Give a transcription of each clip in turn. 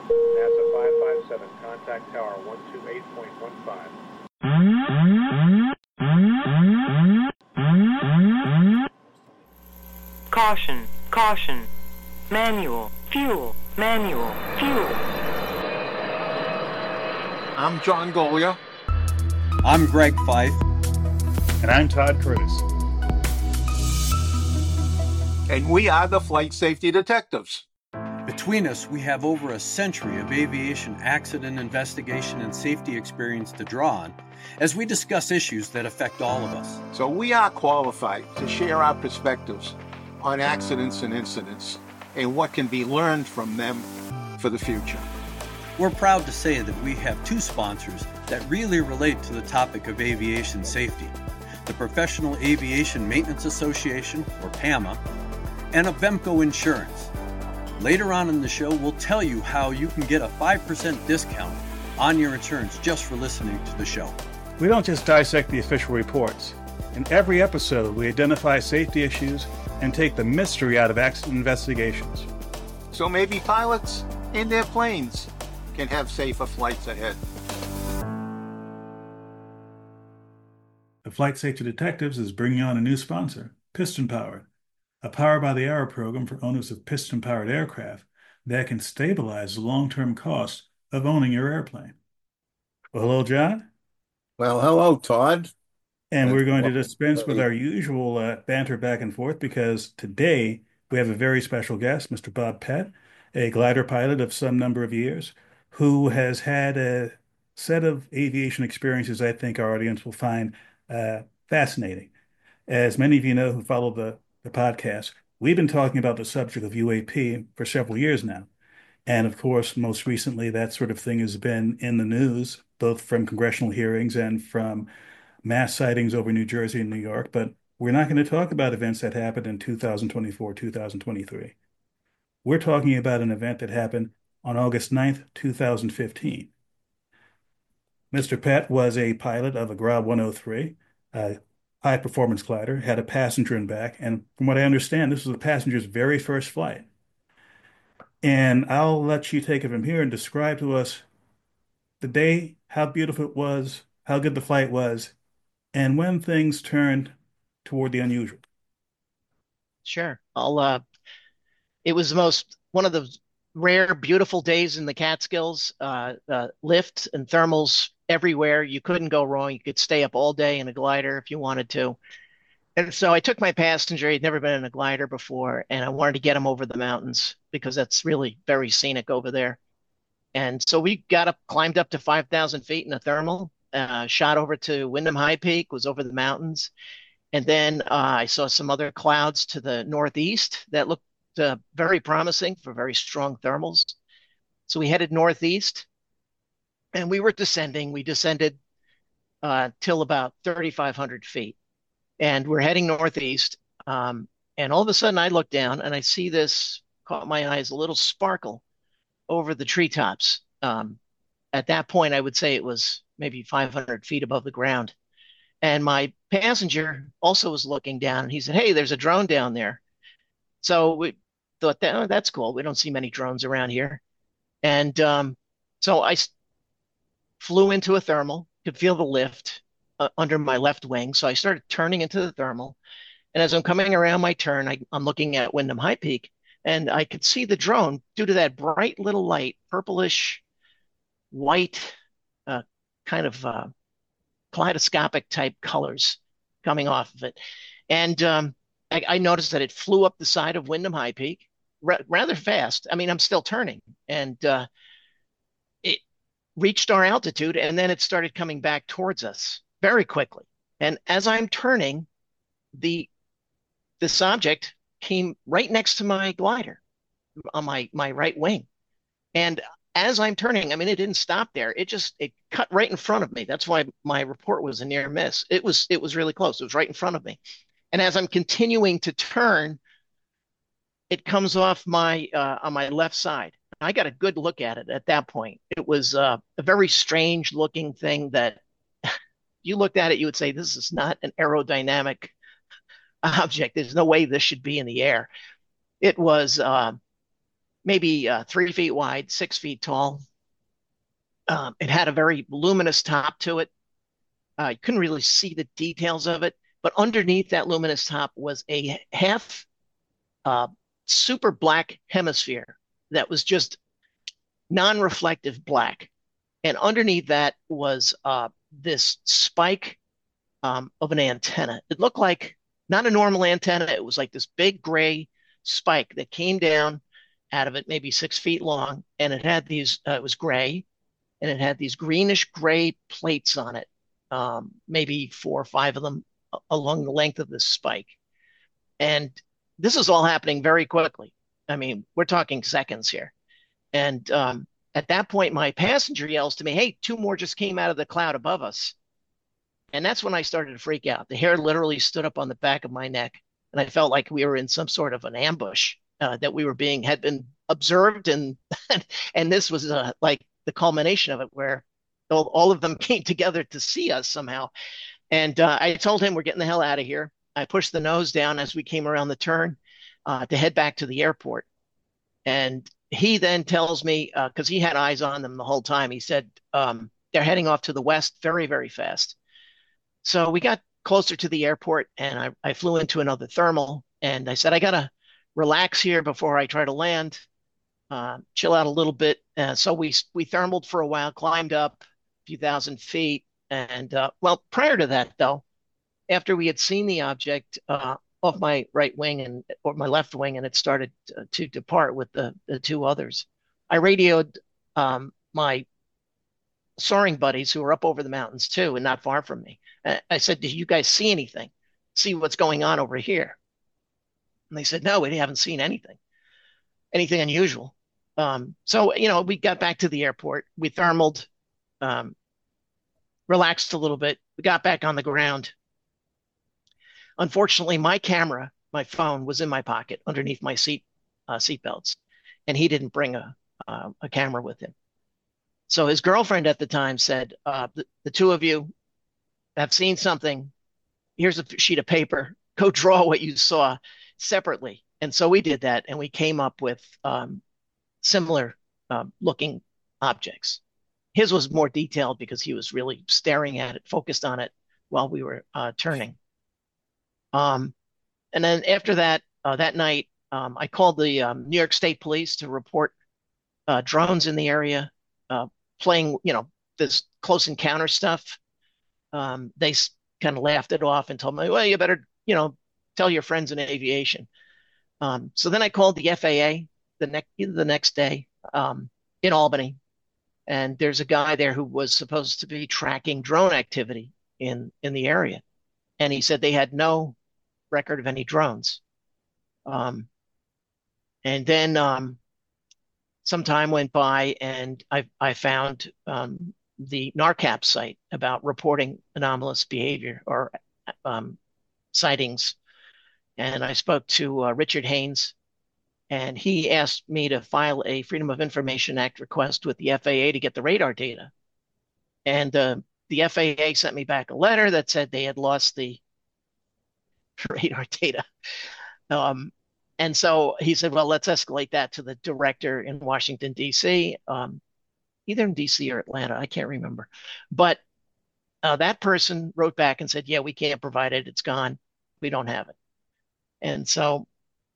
NASA 557, contact tower 128.15. Caution, caution. Manual, fuel, manual, fuel. I'm John Golia. I'm Greg Fife. And I'm Todd Curtis. And we are the Flight Safety Detectives. Between us, we have over a century of aviation accident investigation and safety experience to draw on as we discuss issues that affect all of us. So we are qualified to share our perspectives on accidents and incidents and what can be learned from them for the future. We're proud to say that we have two sponsors that really relate to the topic of aviation safety: the Professional Aviation Maintenance Association, or PAMA, and Avemco Insurance. Later on in the show, we'll tell you how you can get a 5% discount on your insurance just for listening to the show. We don't just dissect the official reports. In every episode, we identify safety issues and take the mystery out of accident investigations. So maybe pilots and their planes can have safer flights ahead. The Flight Safety Detectives is bringing on a new sponsor, Piston Powered, a Power-by-the-Hour program for owners of piston-powered aircraft that can stabilize the long-term cost of owning your airplane. Well, hello, John. Well, hello, Todd. And we're going to dispense with our usual banter back and forth because today we have a very special guest, Mr. Bob Pett, a glider pilot of some number of years, who has had a set of aviation experiences I think our audience will find fascinating. As many of you know who follow the podcast, we've been talking about the subject of UAP for several years now. And of course, most recently, that sort of thing has been in the news, both from congressional hearings and from mass sightings over New Jersey and New York. But we're not going to talk about events that happened in 2024, 2023. We're talking about an event that happened on August 9th, 2015. Mr. Pett was a pilot of a Grob 103, high performance glider, had a passenger in back, and from what I understand, this was the passenger's very first flight. And I'll let you take it from here and describe to us the day, how beautiful it was, how good the flight was, and when things turned toward the unusual. Sure. It was one of the rare, beautiful days in the Catskills. Lift and thermals everywhere. You couldn't go wrong. You could stay up all day in a glider if you wanted to. And so I took my passenger. He'd never been in a glider before, and I wanted to get him over the mountains because that's really very scenic over there. And so we climbed up to 5,000 feet in a thermal, shot over to Windham High Peak, was over the mountains. And then I saw some other clouds to the northeast that looked very promising for very strong thermals. So we headed northeast and we were descending. We descended till about 3,500 feet. And we're heading northeast. And all of a sudden I look down and I see this, caught my eyes, a little sparkle over the treetops. At that point, I would say it was maybe 500 feet above the ground. And my passenger also was looking down and he said, "Hey, there's a drone down there." So we thought, that's cool. We don't see many drones around here. And so I flew into a thermal, could feel the lift under my left wing. So I started turning into the thermal. And as I'm coming around my turn, I'm looking at Windham High Peak, and I could see the drone due to that bright little light, purplish white, kind of kaleidoscopic type colors coming off of it. And I noticed that it flew up the side of Windham High Peak rather fast. I mean, I'm still turning, and it reached our altitude, and then it started coming back towards us very quickly. And as I'm turning, this object came right next to my glider on my right wing. And as I'm turning, I mean, it didn't stop there. It cut right in front of me. That's why my report was a near miss. It was really close. It was right in front of me. And as I'm continuing to turn, it comes off on my left side. I got a good look at it at that point. It was a very strange looking thing that you looked at it, you would say, this is not an aerodynamic object. There's no way this should be in the air. It was maybe 3 feet wide, 6 feet tall. It had a very luminous top to it. You couldn't really see the details of it, but underneath that luminous top was a half uh, super black hemisphere that was just non-reflective black. And underneath that was this spike of an antenna. It looked like not a normal antenna. It was like this big gray spike that came down out of it, maybe 6 feet long. And it had these, it was gray, and it had these greenish gray plates on it, maybe 4 or 5 of them along the length of this spike. And this is all happening very quickly. I mean, we're talking seconds here. And at that point, my passenger yells to me, "Hey, 2 more just came out of the cloud above us." And that's when I started to freak out. The hair literally stood up on the back of my neck, and I felt like we were in some sort of an ambush, that we were had been observed, and and this was like the culmination of it, where all of them came together to see us somehow. And I told him, "We're getting the hell out of here." I pushed the nose down as we came around the turn to head back to the airport. And he then tells me, because he had eyes on them the whole time, he said, they're heading off to the west very, very fast. So we got closer to the airport, and I flew into another thermal, and I said, "I got to relax here before I try to land, chill out a little bit." So we thermaled for a while, climbed up a few thousand feet. And well, prior to that, though, after we had seen the object off my right wing or my left wing, and it started to depart with the 2 others, I radioed my soaring buddies who were up over the mountains too, and not far from me. I said, "Do you guys see anything? See what's going on over here?" And they said, "No, we haven't seen anything unusual." So, we got back to the airport. We thermaled, relaxed a little bit. We got back on the ground. Unfortunately, my phone was in my pocket underneath my seat belts, and he didn't bring a camera with him. So his girlfriend at the time said, the 2 of you have seen something. Here's a sheet of paper. Go draw what you saw separately." And so we did that, and we came up with similar looking objects. His was more detailed because he was really staring at it, focused on it while we were turning. And then after that, that night, I called the New York State Police to report drones in the area playing, this close encounter stuff. They kind of laughed it off and told me, "Well, you better, tell your friends in aviation." So then I called the FAA the next day in Albany, and there's a guy there who was supposed to be tracking drone activity in the area, and he said they had no record of any drones. And then some time went by, and I found the NARCAP site about reporting anomalous behavior or sightings. And I spoke to Richard Haynes, and he asked me to file a Freedom of Information Act request with the FAA to get the radar data. And the FAA sent me back a letter that said they had lost the radar data. And so he said, "Well, let's escalate that to the director in Washington, D.C., either in D.C. or Atlanta. I can't remember." But that person wrote back and said, "Yeah, we can't provide it. It's gone. We don't have it." And so,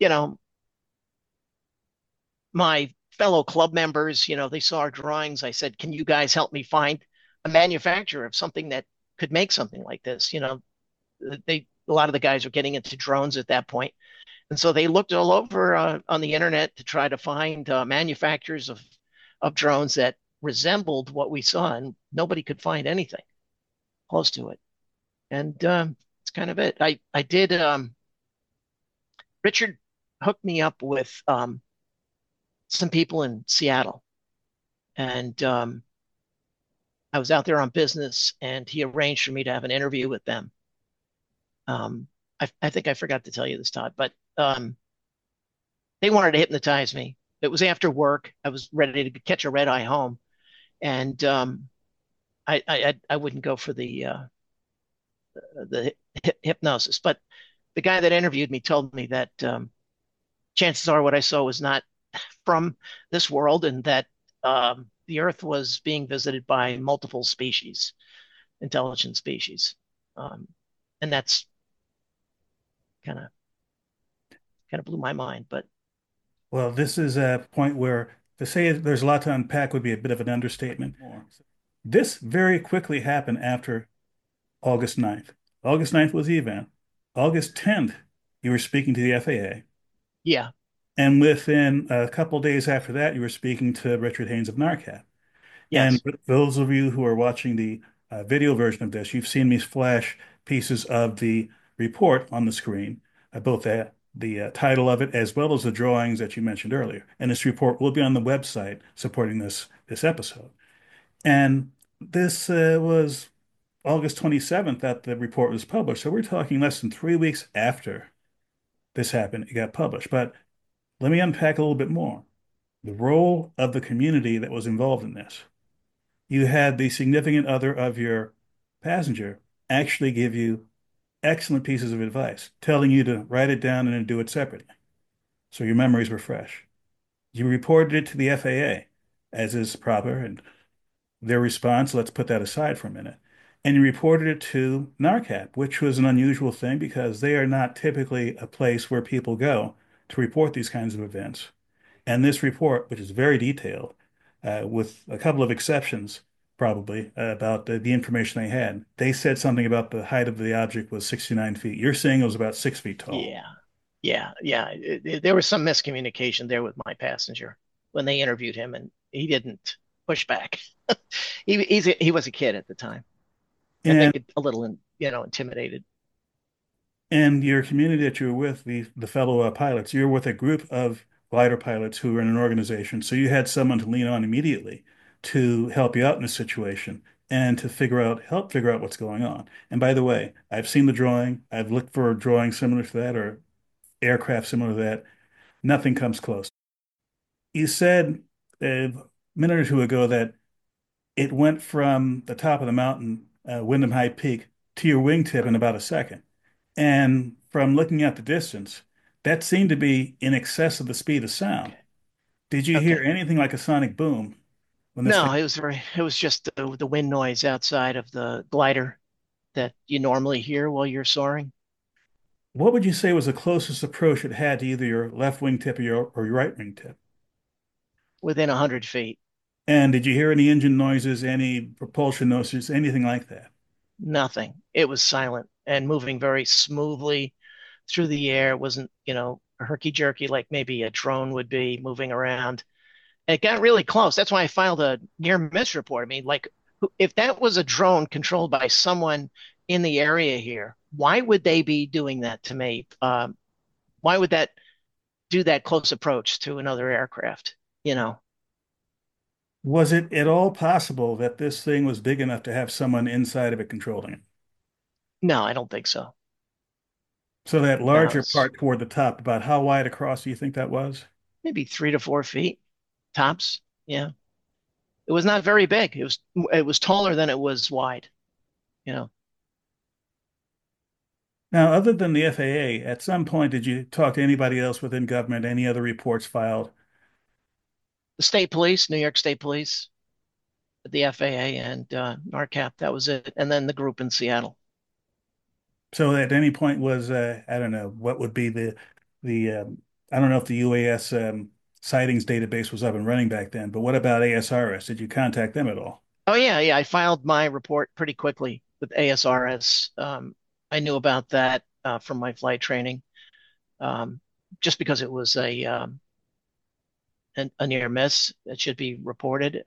my fellow club members, they saw our drawings. I said, "Can you guys help me find a manufacturer of something that could make something like this?" A lot of the guys were getting into drones at that point. And so they looked all over on the internet to try to find manufacturers of drones that resembled what we saw, and nobody could find anything close to it. And it's kind of it. I did, Richard hooked me up with some people in Seattle, and I was out there on business, and he arranged for me to have an interview with them. I think I forgot to tell you this, Todd, but they wanted to hypnotize me. It was after work. I was ready to catch a red eye home, and I wouldn't go for the hypnosis. But the guy that interviewed me told me that chances are what I saw was not from this world, and that the Earth was being visited by multiple species, intelligent species, and that's kind of blew my mind. But Well, this is a point where to say there's a lot to unpack would be a bit of an understatement. This very quickly happened after August 9th. August 9th was the event. August 10th, you were speaking to the FAA. yeah, And within a couple days after that, you were speaking to Richard Haynes of NARCAP. And yes, for those of you who are watching the video version of this, you've seen me flash pieces of the report on the screen, both the title of it as well as the drawings that you mentioned earlier. And this report will be on the website supporting this episode. And this was August 27th that the report was published. So we're talking less than 3 weeks after this happened, it got published. But let me unpack a little bit more. The role of the community that was involved in this. You had the significant other of your passenger actually give you excellent pieces of advice, telling you to write it down and then do it separately. So your memories were fresh. You reported it to the FAA, as is proper, and their response, let's put that aside for a minute. And you reported it to NARCAP, which was an unusual thing because they are not typically a place where people go to report these kinds of events. And this report, which is very detailed, with a couple of exceptions, probably, about the information they had, they said something about the height of the object was 69 feet. You're saying it was about 6 feet tall. yeah, yeah. There was some miscommunication there with my passenger when they interviewed him, and he didn't push back. He was a kid at the time. I And think a little, intimidated. and your community that you're with, the fellow pilots, you're with a group of glider pilots who are in an organization. So you had someone to lean on immediately to help you out in this situation and to help figure out what's going on. And by the way, I've seen the drawing. I've looked for a drawing similar to that or aircraft similar to that. Nothing comes close. You said a minute or two ago that it went from the top of the mountain, Wyndham High Peak, to your wingtip in about a second. And from looking at the distance, that seemed to be in excess of the speed of sound. Okay. Did you hear Okay. anything like a sonic boom when this thing? No, it was just the wind noise outside of the glider that you normally hear while you're soaring. What would you say was the closest approach it had to either your left wingtip or your right wingtip? Within 100 feet. And did you hear any engine noises, any propulsion noises, anything like that? Nothing. It was silent and moving very smoothly through the air. It wasn't, herky jerky like maybe a drone would be moving around. And it got really close. That's why I filed a near miss report. I mean, like, if that was a drone controlled by someone in the area here, why would they be doing that to me? Why would that do that close approach to another aircraft? You know, Was it at all possible that this thing was big enough to have someone inside of it controlling it? no, I don't think so. So that No, larger it's part toward the top, about how wide across do you think that was? maybe 3 to 4 feet tops. Yeah, it was not very big. It was taller than it was wide. You know, Now, other than the FAA, at some point, did you talk to anybody else within government, any other reports filed? the state police, New York State Police, the FAA, and NARCAP. That was it. And then the group in Seattle. So at any point was, I don't know, what would be the I don't know if the UAS sightings database was up and running back then, but what about ASRS? Did you contact them at all? Oh yeah, yeah. I filed my report pretty quickly with ASRS. I knew about that from my flight training, um, just because it was a near miss. It should be reported,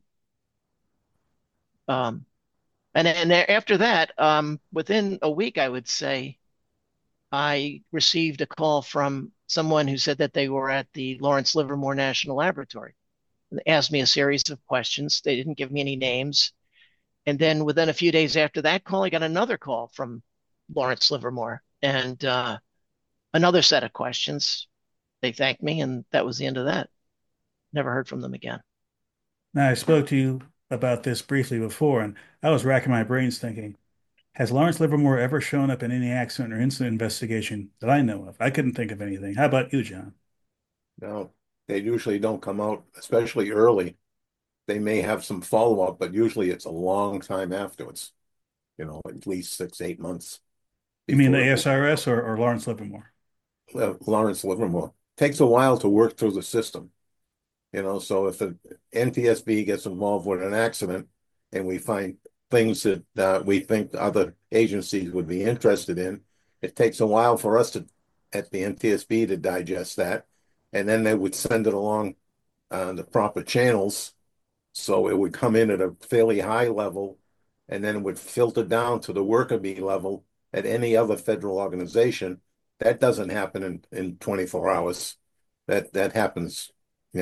um, and after that, within a week, I would say, I received a call from someone who said that they were at the Lawrence Livermore National Laboratory. They asked me a series of questions. They didn't give me any names. And then within a few days after that call, I got another call from Lawrence Livermore and another set of questions. They thanked me, and that was the end of that. Never heard from them again. Now, I spoke to you about this briefly before, and I was racking my brains thinking, has Lawrence Livermore ever shown up in any accident or incident investigation that I know of? I couldn't think of anything. How about you, John? No. They usually don't come out, especially early. They may have some follow-up, but usually it's a long time afterwards, at least 6, 8 months You mean the before it will. ASRS or Lawrence Livermore? Lawrence Livermore. Takes a while to work through the system, so if the NTSB gets involved with an accident and we find things that we think other agencies would be interested in, it takes a while for us at the NTSB to digest that. And then they would send it along the proper channels. So it would come in at a fairly high level and then it would filter down to the worker bee level at any other federal organization. That doesn't happen in 24 hours. That happens,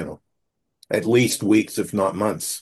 at least weeks, if not months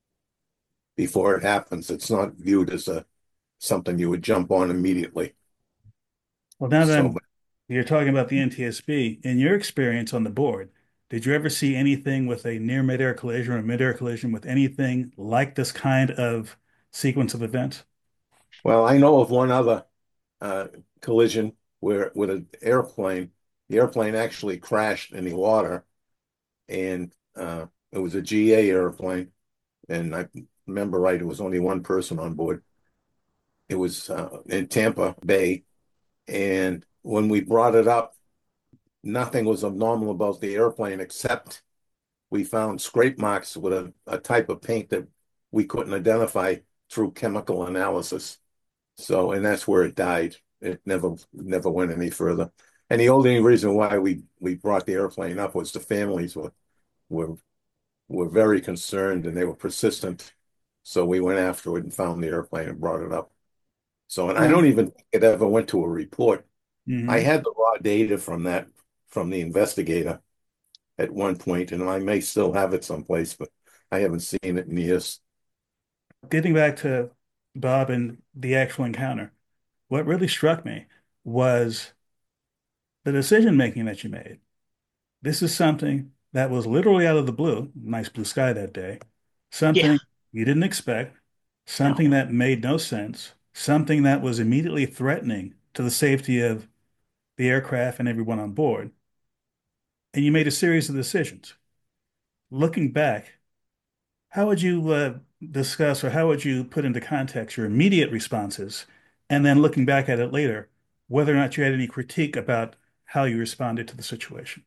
before it happens. It's not viewed as something you would jump on immediately. Well, now that So, you're talking about the NTSB, in your experience on the board, did you ever see anything with a near midair collision or midair collision with anything like this kind of sequence of events? well, I know of one other uh, collision where with an airplane, the airplane actually crashed in the water, and it was a GA airplane, and I remember right, it was only one person on board. It was in Tampa Bay, and when we brought it up, nothing was abnormal about the airplane except we found scrape marks with a type of paint that we couldn't identify through chemical analysis. So, and that's where it died. It never went any further. And the only reason why we brought the airplane up was the families were were very concerned and they were persistent. So we went after it and found the airplane and brought it up. So, and I don't even think it ever went to a report. I Mm-hmm. had the raw data from the investigator at one point, and I may still have it someplace, but I haven't seen it in years. Getting back to Bob and the actual encounter, what really struck me was the decision making that you made. This is something that was literally out of the blue, nice blue sky that day, Yeah, something you didn't expect, no. something that made no sense, something that was immediately threatening to the safety of the aircraft and everyone on board. And you made a series of decisions. Looking back, how would you discuss or how would you put into context your immediate responses? And then looking back at it later, whether or not you had any critique about how you responded to the situation?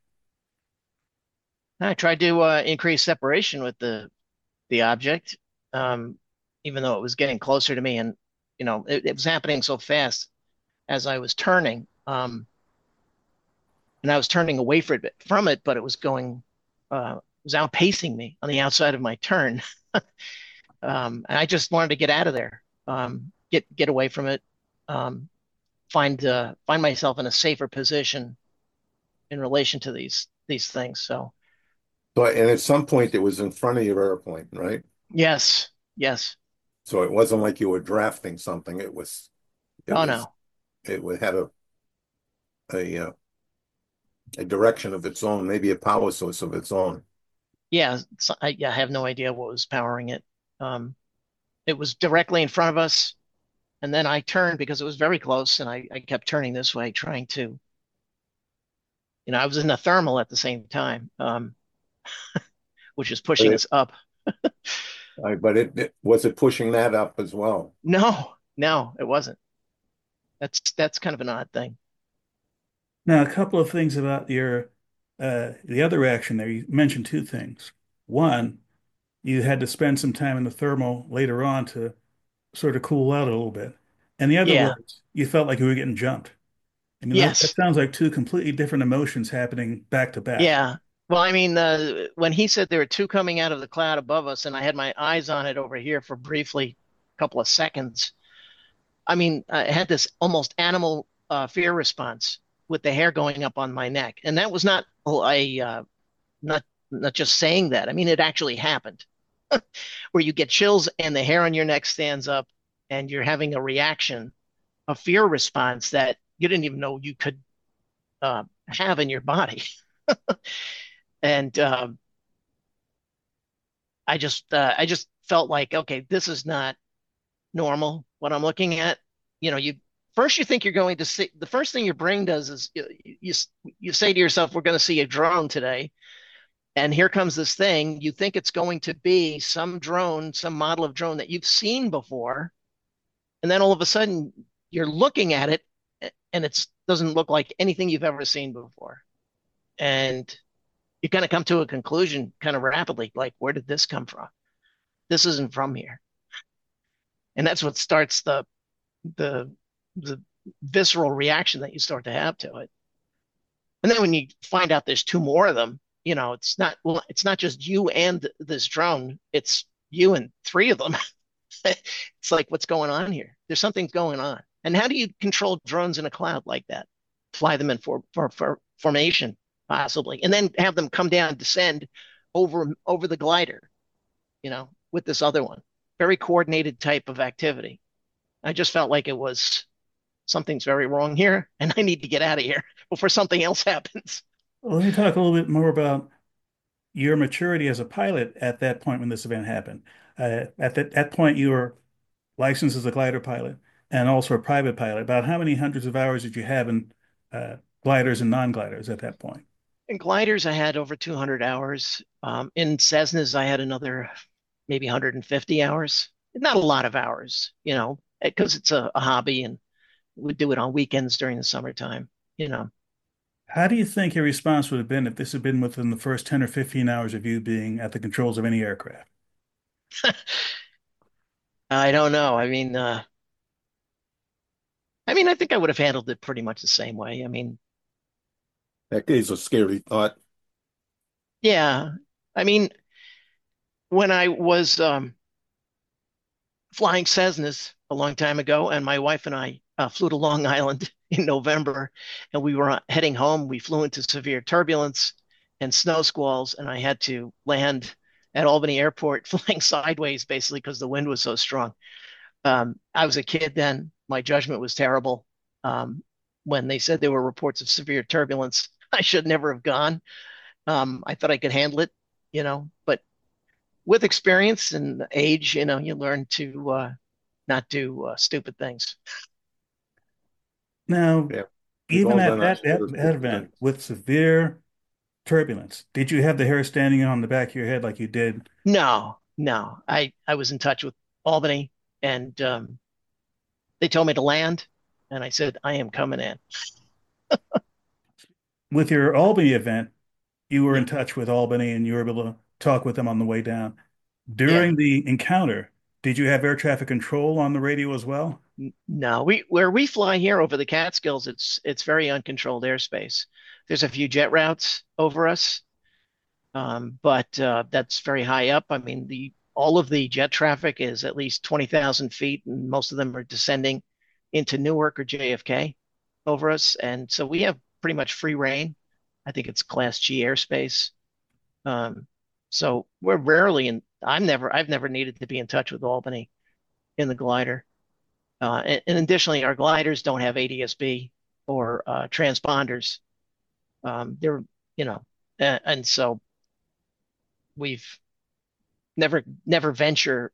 I tried to increase separation with the object, um, even though it was getting closer to me, and it was happening so fast as I was turning, and I was turning away from it, but it was was outpacing me on the outside of my turn, and I just wanted to get out of there, get away from it, um, find myself in a safer position in relation to these things. So So, and at some point it was in front of your airplane, right? yes, yes, So it wasn't like you were drafting something. It oh was, no, had a, a direction of its own, maybe a power source of its own. yeah, I have no idea what was powering it. Um, it was directly in front of us, and then I turned because it was very close, and I kept turning this way, trying to, I was in a thermal at the same time, which is But pushing us up. but it was it pushing that up as well. No, no, it wasn't. That's kind of an odd thing. Now, a couple of things about your the other reaction there. You mentioned two things. One, you had to spend some time in the thermal later on to sort of cool out a little bit. And the other Yeah. was you felt like you were getting jumped. I mean, that Yes. sounds like two completely different emotions happening back to back. Yeah. Well, I mean, when he said there were two coming out of the cloud above us, and I had my eyes on it over here for briefly a couple of seconds. I mean, I had this almost animal fear response with the hair going up on my neck, and that was not not just saying that. I mean, it actually happened, where you get chills and the hair on your neck stands up, and you're having a reaction, a fear response that you didn't even know you could have in your body. And I just felt like, okay, this is not normal. What I'm looking at, you first you think you're going to see the first thing your brain does is you say to yourself, we're going to see a drone today, And here comes this thing. You think it's going to be some drone, some model of drone that you've seen before. And then all of a sudden you're looking at it and it doesn't look like anything you've ever seen before. And you kind of come to a conclusion kind of rapidly, like, where did this come from? This isn't from here. And that's what starts the the visceral reaction that you start to have to it. And then when you find out there's two more of them, it's not just you and this drone, it's you and three of them. It's like, what's going on here? There's something going on. And how do you control drones in a cloud like that? Fly them in for formation, possibly, and then have them come down, descend over the glider, with this other one. Very coordinated type of activity. I just felt like it was something's very wrong here, and I need to get out of here before something else happens. Well, let me talk a little bit more about your maturity as a pilot at that point when this event happened. At that point, you were licensed as a glider pilot and also a private pilot. About how many hundreds of hours did you have in gliders and non-gliders at that point? In gliders, I had over 200 hours. In Cessnas, I had another maybe 150 hours. Not a lot of hours, because it's a hobby and we do it on weekends during the summertime. How do you think your response would have been if this had been within the first 10 or 15 hours of you being at the controls of any aircraft? I don't know. I think I would have handled it pretty much the same way. That is a scary thought. Yeah. I mean, when I was flying Cessnas a long time ago, and my wife and I flew to Long Island in November, and we were heading home. We flew into severe turbulence and snow squalls, and I had to land at Albany Airport flying sideways basically because the wind was so strong. I was a kid then. My judgment was terrible. When they said there were reports of severe turbulence, I should never have gone. I thought I could handle it, but with experience and age, you learn to not do stupid things. Now, Yeah, we've even all at done our that event with severe turbulence, did you have the hair standing on the back of your head like you did? No, no. I was in touch with Albany, and they told me to land, and I said, I am coming in. With your Albany event, you were Yeah, in touch with Albany and you were able to talk with them on the way down. yeah. During the encounter, did you have air traffic control on the radio as well? No, where we fly here over the Catskills, it's very uncontrolled airspace. There's a few jet routes over us, but that's very high up. I mean, the all of the jet traffic is at least 20,000 feet, and most of them are descending into Newark or JFK over us, and so we have pretty much free reign. I think it's Class G airspace. Um, so we're rarely in. I've never needed to be in touch with Albany in the glider. And additionally, our gliders don't have ADS-B or transponders. They're, and so we've never venture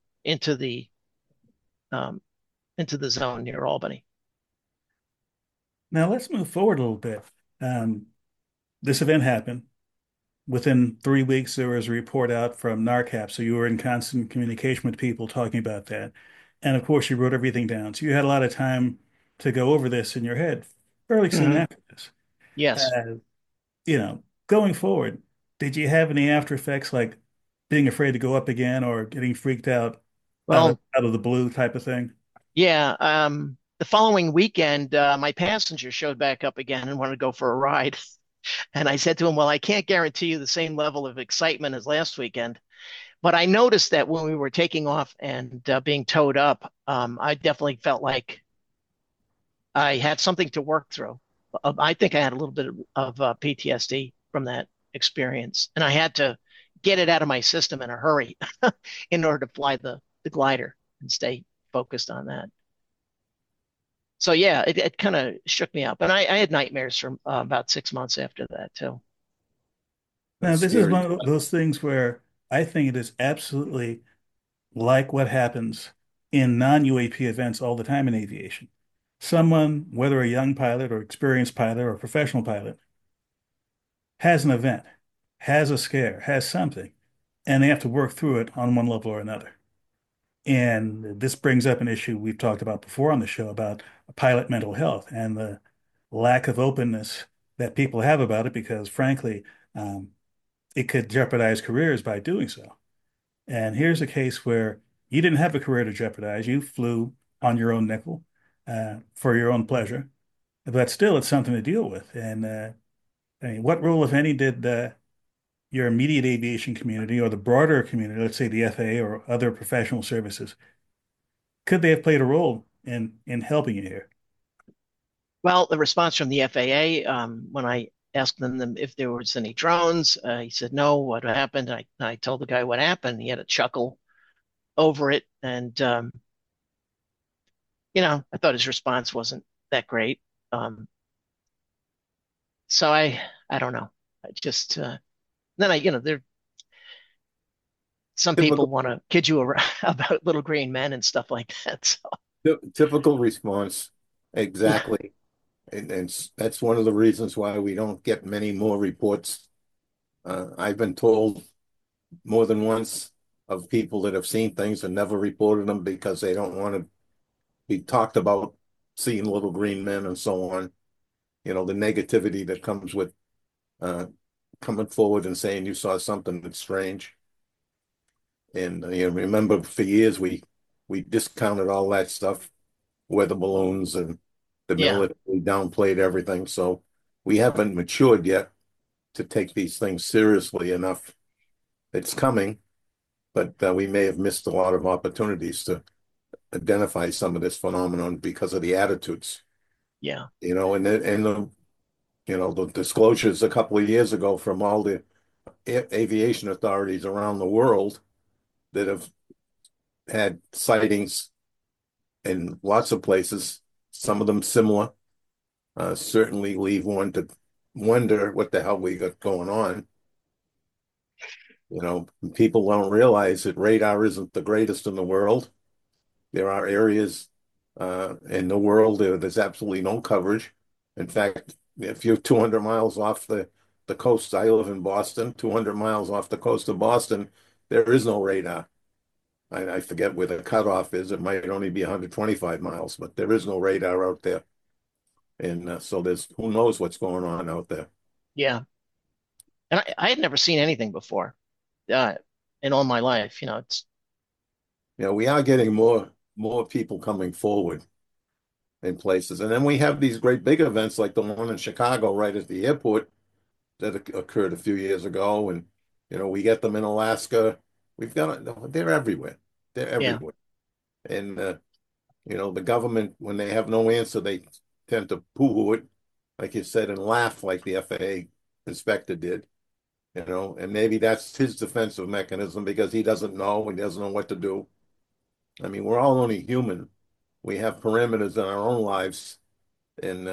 um, into the zone near Albany. Now let's move forward a little bit. Um, this event happened. Within 3 weeks, there was a report out from NARCAP, so you were in constant communication with people talking about that. And of course, you wrote everything down. So you had a lot of time to go over this in your head fairly soon Hmm. after this. Yes. Uh, Going forward, did you have any after effects like being afraid to go up again or getting freaked out Well, out of the blue type of thing? yeah. The following weekend, my passenger showed back up again and wanted to go for a ride. And I said to him, well, I can't guarantee you the same level of excitement as last weekend. But I noticed that when we were taking off and being towed up, I definitely felt like I had something to work through. I think I had a little bit of PTSD from that experience, and I had to get it out of my system in a hurry in order to fly the glider and stay focused on that. So yeah, it kind of shook me up, and I had nightmares for about 6 months after that too. Now, That's this is scary. one of those things where I think it is absolutely like what happens in non-UAP events all the time in aviation. Someone, whether a young pilot or experienced pilot or a professional pilot, has an event. has a scare, has something, and they have to work through it on one level or another. And this brings up an issue we've talked about before on the show about pilot mental health and the lack of openness that people have about it because, frankly, um, it could jeopardize careers by doing so. And here's a case where you didn't have a career to jeopardize. You flew on your own nickel for your own pleasure, but still, it's something to deal with. And I mean, what role, if any, did your immediate aviation community or the broader community, let's say the FAA or other professional services, could they have played a role in helping you here? Well, the response from the FAA, when I asked them if there was any drones, he said, no, what happened? I told the guy what happened. He had a chuckle over it. And, I thought his response wasn't that great. So I don't know. I just, then there, some people Typical, want to kid you around about little green men and stuff like that. So, typical response. yeah, Exactly. And that's one of the reasons why we don't get many more reports. I've been told more than once of people that have seen things and never reported them because they don't want to be talked about seeing little green men and so on. The negativity that comes with uh, coming forward and saying you saw something that's strange. And remember for years we discounted all that stuff, weather balloons and the yeah, military downplayed everything. So we haven't matured yet to take these things seriously enough. It's coming, but we may have missed a lot of opportunities to identify some of this phenomenon because of the attitudes. yeah, And the disclosures a couple of years ago from all the aviation authorities around the world that have had sightings in lots of places, some of them similar, certainly leave one to wonder what the hell we got going on. People don't realize that radar isn't the greatest in the world. There are areas in the world there's absolutely no coverage. In fact, if you're 200 miles off the coast, I live in Boston, 200 miles off the coast of Boston, there is no radar. I forget where the cutoff is. It might only be 125 miles, but there is no radar out there. And so there's who knows what's going on out there. yeah. And I had never seen anything before uh, in all my life. We are getting more people coming forward in places. And then we have these great big events like the one in Chicago right at the airport that occurred a few years ago. And, we get them in Alaska. They're everywhere. They're Yeah, everywhere. And, the government, when they have no answer, they tend to poo-hoo it, like you said, and laugh like the FAA inspector did, and maybe that's his defensive mechanism because he doesn't know and he doesn't know what to do. I mean, we're all only human. We have parameters in our own lives and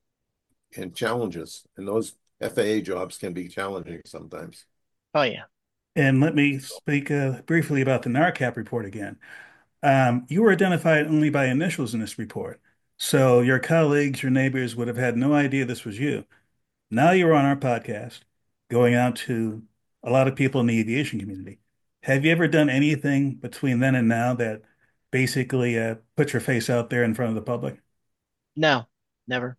challenges, and those FAA jobs can be challenging sometimes. oh yeah. And let me speak briefly about the NARCAP report again. You were identified only by initials in this report. So your colleagues, your neighbors would have had no idea this was you. Now you're on our podcast, going out to a lot of people in the aviation community. Have you ever done anything between then and now that basically put your face out there in front of the public? No, never.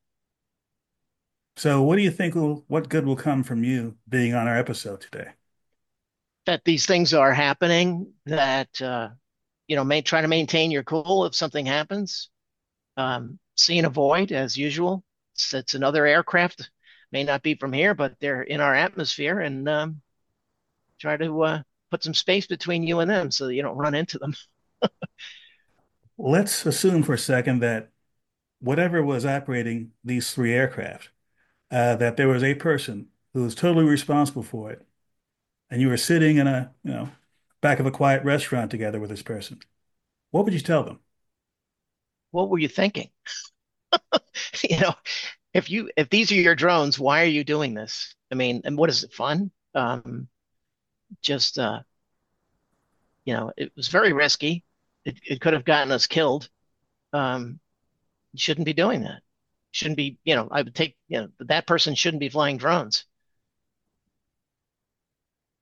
So what do you think what good will come from you being on our episode today? That these things are happening, that may try to maintain your cool if something happens. See and avoid as usual. It's another aircraft, may not be from here, but they're in our atmosphere, and try to put some space between you and them so that you don't run into them. Let's assume for a second that whatever was operating these three aircraft, that there was a person who was totally responsible for it, and you were sitting in a, back of a quiet restaurant together with this person. What would you tell them? What were you thinking? You know, if these are your drones, why are you doing this? I mean, and what is it, fun? Just it was very risky. It could have gotten us killed. Um, you shouldn't be doing that. Shouldn't be, I would take, that person shouldn't be flying drones.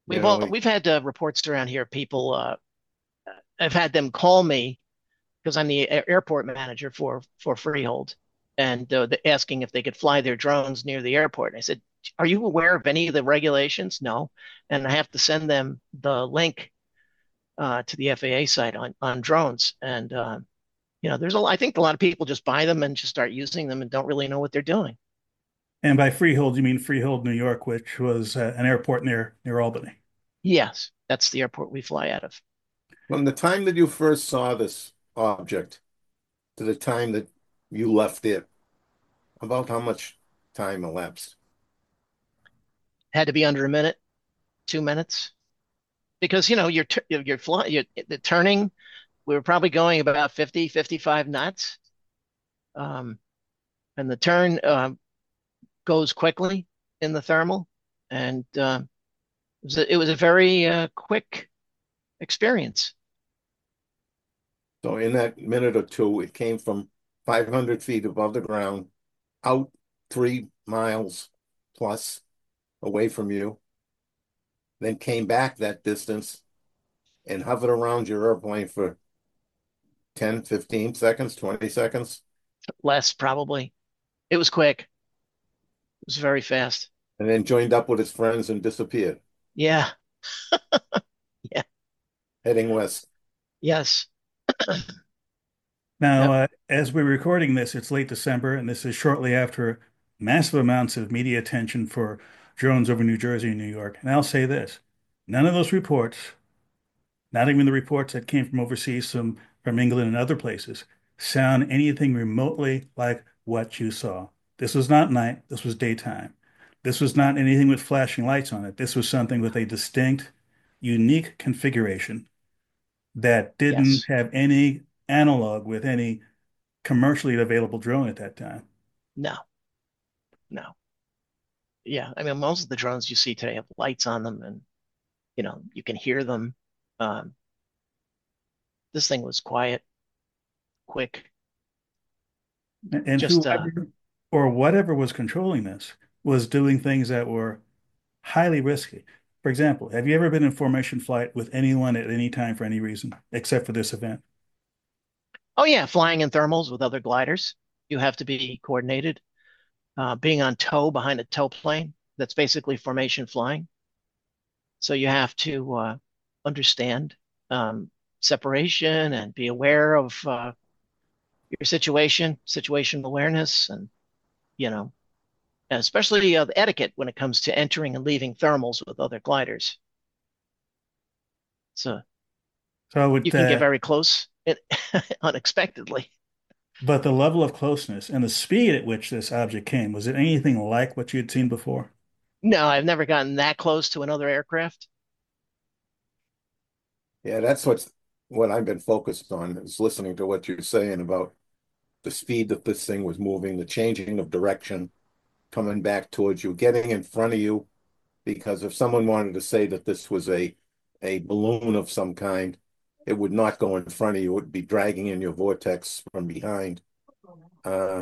You know, we've had reports around here. People, I've had them call me because I'm the airport manager for Freehold, and asking if they could fly their drones near the airport. And I said, "Are you aware of any of the regulations?" No, and I have to send them the link to the FAA site on drones. And I think a lot of people just buy them and just start using them and don't really know what they're doing. And by Freehold, you mean Freehold, New York, which was an airport near Albany. Yes, that's the airport we fly out of. from the time that you first saw this object to the time that you left it, about how much time elapsed? Had to be under a minute, 2 minutes, because you're flying, the turning. We were probably going about 50, 55 knots, um, and the turn goes quickly in the thermal, and it was a very quick experience. So in that minute or two, it came from 500 feet above the ground, out 3 miles plus away from you, then came back that distance and hovered around your airplane for 10, 15 seconds, 20 seconds, Less probably. It was quick. It was very fast. and then joined up with its friends and disappeared, Yeah. Yeah. heading west. Yes. Now, Yep. as we're recording this, it's late December, and this is shortly after massive amounts of media attention for drones over New Jersey and New York. And I'll say this, none of those reports, not even the reports that came from overseas, from England and other places, sound anything remotely like what you saw. This was not night, this was daytime. This was not anything with flashing lights on it. This was something with a distinct, unique configuration that didn't Yes. have any analog with any commercially available drone at that time. No. No. Yeah. I mean, most of the drones you see today have lights on them, and you can hear them. Um, this thing was quiet, quick. And Just whoever or whatever was controlling this was doing things that were highly risky. For example, have you ever been in formation flight with anyone at any time for any reason, except for this event? Oh yeah, flying in thermals with other gliders. You have to be coordinated. Being on tow behind a tow plane, that's basically formation flying. So you have to understand separation and be aware of your situational awareness, and you know, especially the etiquette when it comes to entering and leaving thermals with other gliders. So So you with can get very close unexpectedly. but the level of closeness and the speed at which this object came, was it anything like what you had seen before? No, I've never gotten that close to another aircraft. Yeah, that's what I've been focused on is listening to what you're saying about the speed that this thing was moving, the changing of direction, coming back towards you, getting in front of you. Because if someone wanted to say that this was a balloon of some kind, it would not go in front of you. It would be dragging in your vortex from behind. Uh,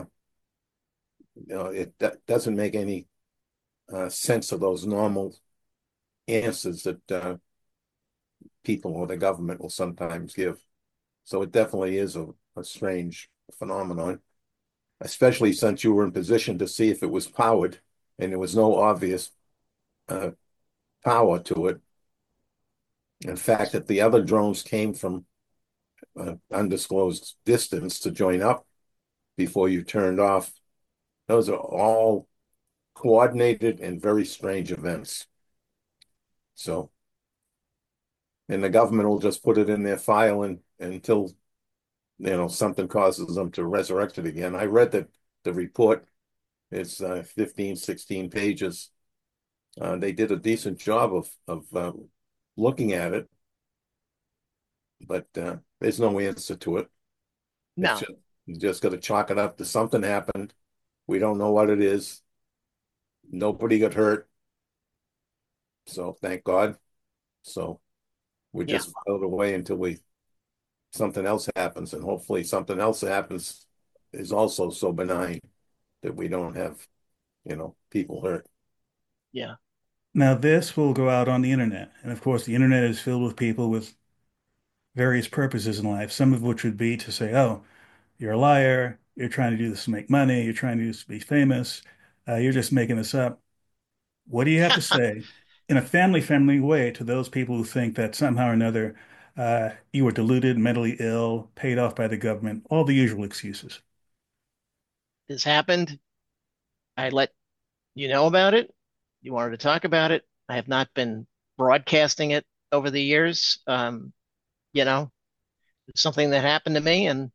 doesn't make any sense of those normal answers that people or the government will sometimes give. So it definitely is a strange phenomenon, especially since you were in position to see if it was powered and there was no obvious uh, power to it. In fact, that the other drones came from undisclosed distance to join up before you turned off. Those are all coordinated and very strange events. So, and the government will just put it in their file until something causes them to resurrect it again. I read that the report is 15, 16 pages. They did a decent job of looking at it, but there's no answer to it. It's No. just, you just got to chalk it up to something happened. We don't know what it is. Nobody got hurt. So thank God. So we Yeah. just file it away until something else happens, and hopefully something else happens is also so benign that we don't have, people hurt. Yeah. Now, this will go out on the internet. And of course, the internet is filled with people with various purposes in life, some of which would be to say, oh, you're a liar, you're trying to do this to make money, you're trying to do this to be famous, you're just making this up. What do you have to say in a family-friendly way to those people who think that somehow or another you were deluded, mentally ill, paid off by the government, all the usual excuses? This happened. I let you know about it. You wanted to talk about it. I have not been broadcasting it over the years. You know, it's something that happened to me, and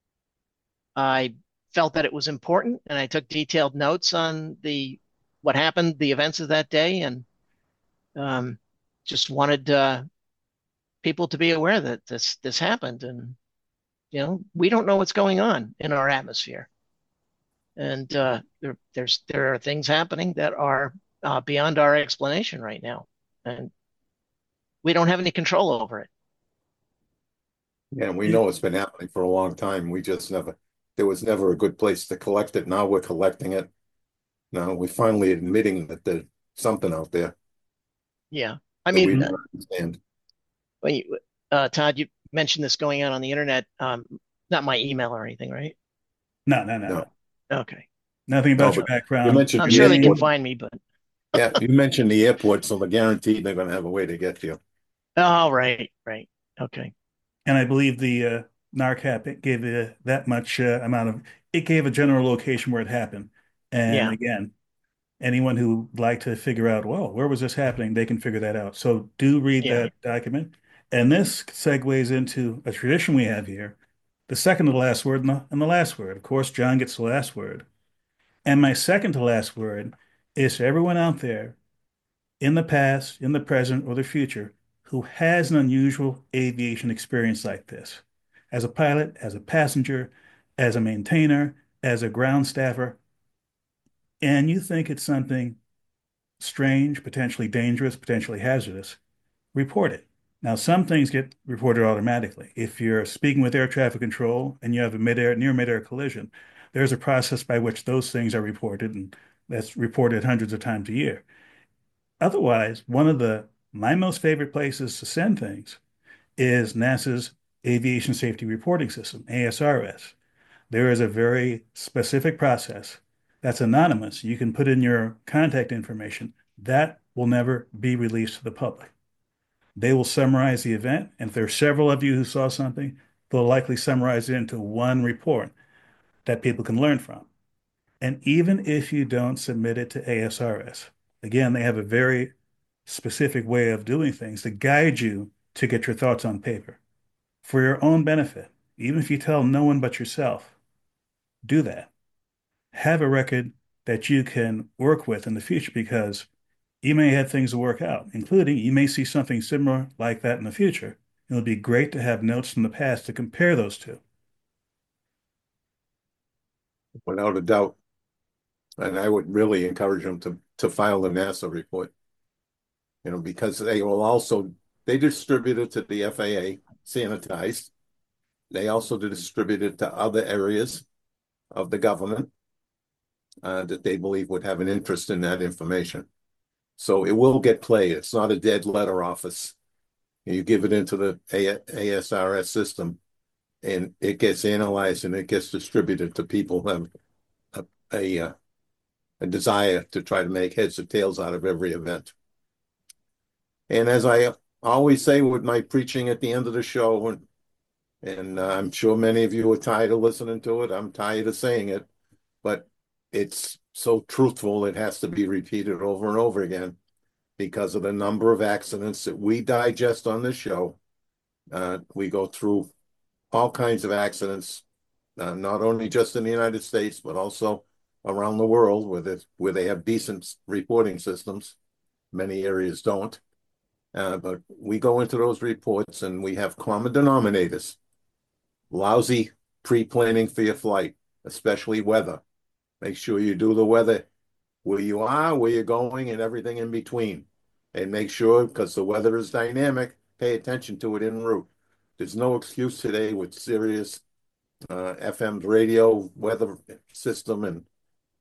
I felt that it was important, and I took detailed notes on the what happened, the events of that day, and um, just wanted people to be aware that this happened. And we don't know what's going on in our atmosphere, and there are things happening that are beyond our explanation right now, and we don't have any control over it. Yeah, we know it's been happening for a long time. We just never, there was never a good place to collect it. Now we're collecting it. Now we're finally admitting that there's something out there Yeah, I that we mean, don't understand. when Todd, you mentioned this going out on the internet, not my email or anything, right? No, no, no, No, no. Okay. Nothing no, about your but you background, mentioned I'm your the sure they can airport. name. find me, but Yeah, you mentioned the airport, so they're guaranteed they're going to have a way to get to you. oh, right, right. Okay. And I believe the NARCAP it gave that much amount of, it gave a general location where it happened. And Yeah, again, anyone who would like to figure out, well, where was this happening? They can figure that out. So do read yeah. that document. And this segues into a tradition we have here, the second to the last word and the last word. Of course, John gets the last word. And my second to last word is to everyone out there in the past, in the present, or the future who has an unusual aviation experience like this. As a pilot, as a passenger, as a maintainer, as a ground staffer, and you think it's something strange, potentially dangerous, potentially hazardous, report it. Now, some things get reported automatically. If you're speaking with air traffic control and you have a near midair collision, there's a process by which those things are reported, and that's reported hundreds of times a year. Otherwise, one of my most favorite places to send things is NASA's Aviation Safety Reporting System, ASRS. There is a very specific process that's anonymous. You can put in your contact information. That will never be released to the public. They will summarize the event, and if there are several of you who saw something, they'll likely summarize it into one report that people can learn from. And even if you don't submit it to ASRS, again, they have a very specific way of doing things to guide you to get your thoughts on paper for your own benefit. Even if you tell no one but yourself, do that. Have a record that you can work with in the future because you may have things to work out, including you may see something similar like that in the future. It would be great to have notes from the past to compare those two. Without a doubt. And I would really encourage them to file the NASA report, because they distribute it to the FAA sanitized. They also distribute it to other areas of the government that they believe would have an interest in that information. So it will get played. It's not a dead letter office. You give it into the ASRS system, and it gets analyzed and it gets distributed to people who have a desire to try to make heads or tails out of every event. And as I always say with my preaching at the end of the show, and I'm sure many of you are tired of listening to it. I'm tired of saying it, but it's so truthful, it has to be repeated over and over again because of the number of accidents that we digest on this show. We go through all kinds of accidents, not only just in the United States, but also around the world where they have decent reporting systems. Many areas don't. But we go into those reports and we have common denominators. Lousy pre-planning for your flight, especially weather. Make sure you do the weather where you are, where you're going, and everything in between. And make sure, because the weather is dynamic, pay attention to it en route. There's no excuse today with Sirius FM radio weather system and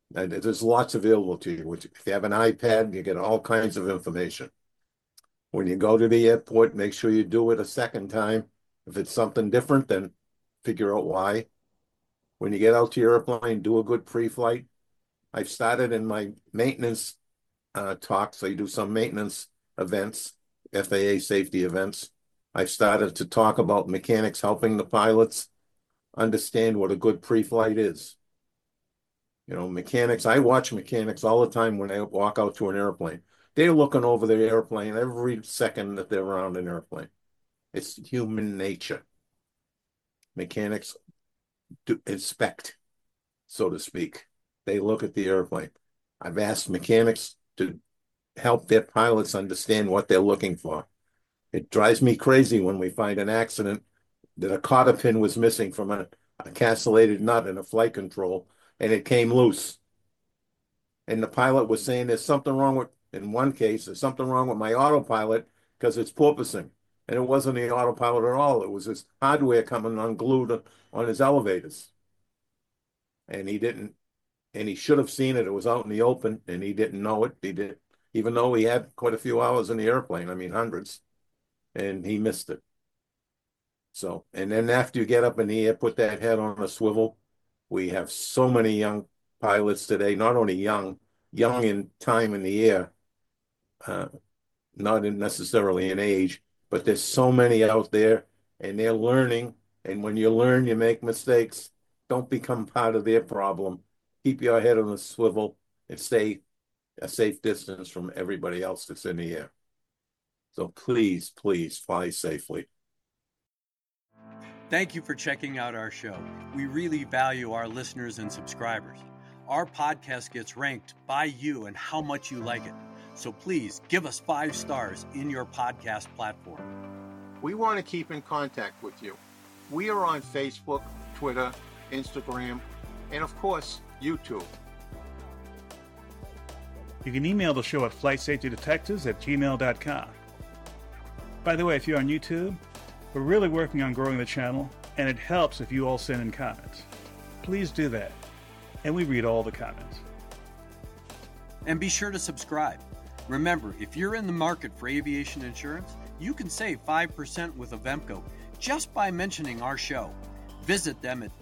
And there's lots available to you. If you have an iPad, you get all kinds of information. When you go to the airport, make sure you do it a second time. If it's something different, then figure out why. When you get out to your airplane, do a good pre-flight. I've started in my maintenance talks. I do some maintenance events, FAA safety events. I've started to talk about mechanics helping the pilots understand what a good pre-flight is. You know, mechanics, I watch mechanics all the time when they walk out to an airplane. They're looking over their airplane every second that they're around an airplane. It's human nature. Mechanics do inspect, so to speak. They look at the airplane. I've asked mechanics to help their pilots understand what they're looking for. It drives me crazy when we find an accident that a cotter pin was missing from a castellated nut in a flight control, and it came loose. And the pilot was saying there's something wrong with, in one case, there's something wrong with my autopilot because it's porpoising. And it wasn't the autopilot at all. It was his hardware coming unglued on his elevators. And he didn't, and he should have seen it. It was out in the open, and he didn't know it. He did, even though he had quite a few hours in the airplane. I mean, hundreds. And he missed it. So, and then after you get up in the air, put that head on a swivel. We have so many young pilots today, not only young in time in the air, not necessarily in age, but there's so many out there, and they're learning. And when you learn, you make mistakes. Don't become part of their problem. Keep your head on a swivel and stay a safe distance from everybody else that's in the air. So please, please fly safely. Thank you for checking out our show. We really value our listeners and subscribers. Our podcast gets ranked by you and how much you like it. So please give us 5 stars in your podcast platform. We want to keep in contact with you. We are on Facebook, Twitter, Instagram, and of course, YouTube. You can email the show at flightsafetydetectives@gmail.com. By the way, if you're on YouTube, we're really working on growing the channel, and it helps if you all send in comments. Please do that, and we read all the comments. And be sure to subscribe. Remember, if you're in the market for aviation insurance, you can save 5% with Avemco just by mentioning our show. Visit them at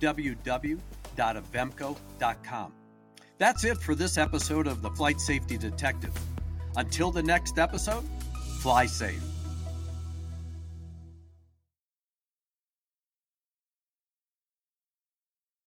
www.avemco.com. That's it for this episode of the Flight Safety Detective. Until the next episode, fly safe.